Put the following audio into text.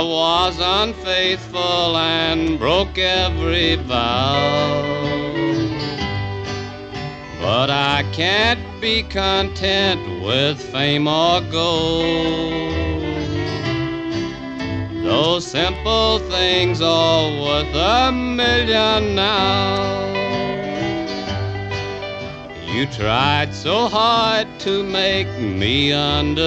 was unfaithful and broke every vow. But I can't be content with fame or gold. Those simple things are worth $1,000,000 now. You tried so hard to make me understand.